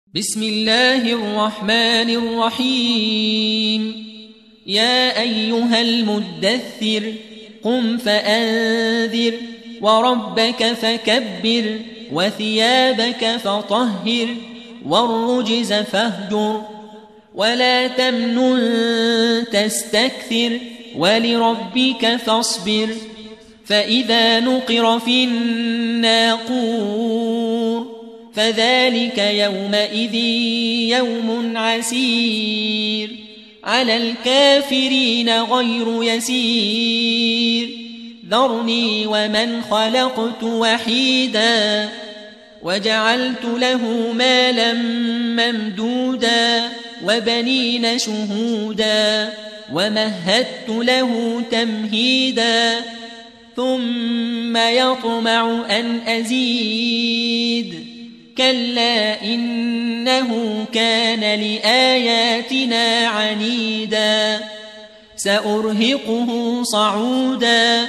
بسم الله الرحمن الرحيم. يا أيها المدثر قم فأنذر وربك فكبر وثيابك فطهر والرجز فاهجر ولا تمنن تستكثر ولربك فاصبر. فإذا نقر في الناقور فذلك يومئذ يوم عسير على الكافرين غير يسير. ذرني ومن خلقت وحيدا وجعلت له مالا ممدودا وبنين شهودا ومهدت له تمهيدا ثم يطمع أن أزيد كلا إنه كان لآياتنا عنيدا سأرهقه صعودا.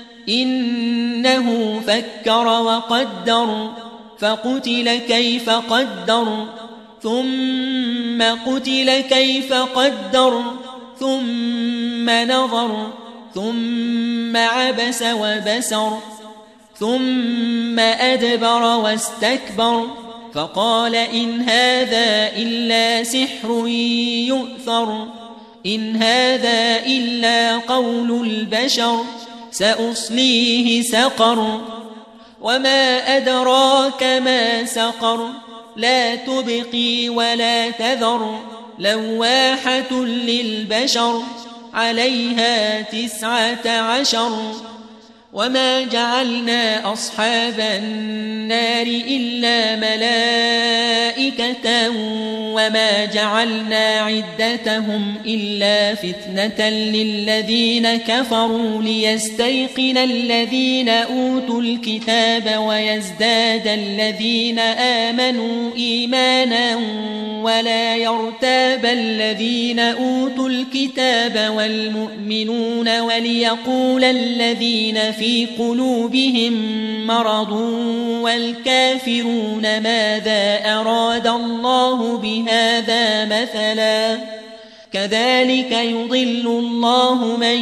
إنه فكر وقدر فقتل كيف قدر ثم قتل كيف قدر ثم نظر ثم عبس وبسر ثم أدبر واستكبر فقال إن هذا إلا سحر يؤثر إن هذا إلا قول البشر سأصليه سقر وما أدراك ما سقر لا تبقي ولا تذر لواحة للبشر عليها 19. وما جعلنا أصحاب النار إلا ملائكة وما جعلنا عدتهم إلا فتنة للذين كفروا ليستيقن الذين أوتوا الكتاب ويزداد الذين آمنوا إيمانا ولا يرتاب الذين أوتوا الكتاب والمؤمنون وليقول الذين في قلوبهم مرض والكافرون ماذا أراد الله بهذا مثلا كذلك يضل الله من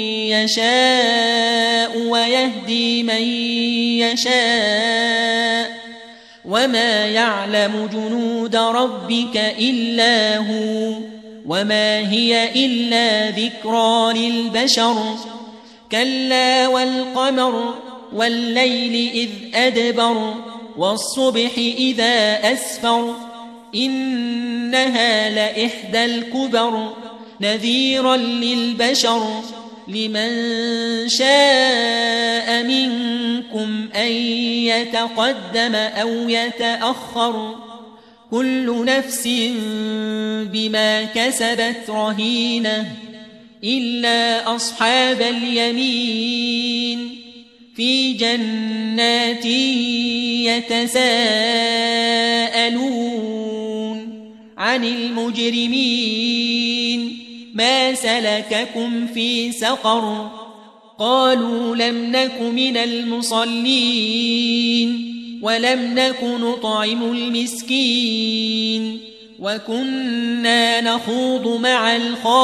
يشاء ويهدي من يشاء وما يعلم جنود ربك إلا هو وما هي إلا ذكرى للبشر. كلا والقمر والليل إذ أدبر والصبح إذا أسفر إنها لإحدى الكبر نذيرا للبشر لمن شاء منكم أن يتقدم أو يتأخر كل نفس بما كسبت رهينة إلا أصحاب اليمين في جنات يتساءلون عن المجرمين ما سلككم في سقر قالوا لم نك من المصلين ولم نك نطعم المسكين وكنا نخوض مع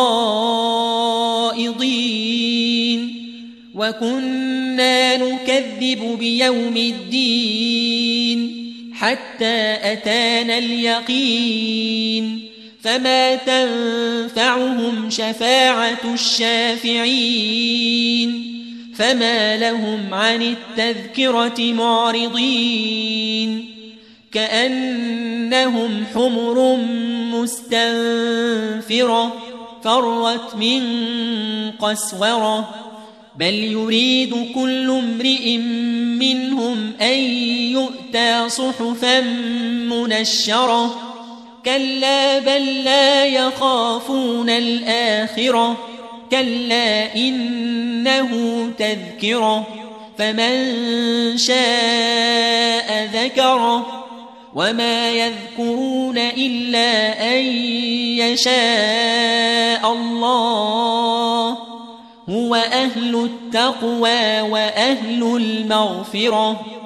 الخائضين وكنا نكذب بيوم الدين حتى أتانا اليقين فما تنفعهم شفاعة الشافعين فما لهم عن التذكرة معرضين كأنهم حمر مستنفرة فرت من قسورة بل يريد كل امرئ منهم أن يؤتى صحفا منشرة كلا بل لا يخافون الآخرة كلا إنه تذكرة فمن شاء ذكره وما يذكرون إلا أن يشاء الله هو أهل التقوى وأهل المغفرة.